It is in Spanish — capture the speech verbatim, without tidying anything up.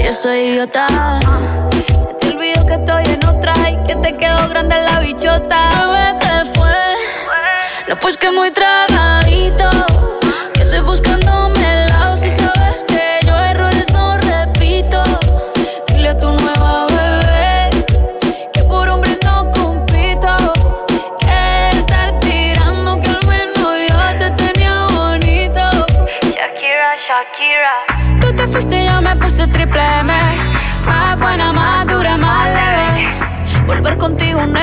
yo soy idiota. Se te olvidó que estoy en otra y que te quedó grande la bichota. Bebé, ¿qué fue? No, pues que muy tragadito, que estoy buscándome el lado. Si sabes que yo errores no repito. Dile a tu nueva bebé que por hombre no compito. Que estar tirando, que al menos yo te tenía bonito. Shakira, Shakira. Tú te fuiste y yo me puse triple M. Más buena, más dura, más leve. Volver contigo no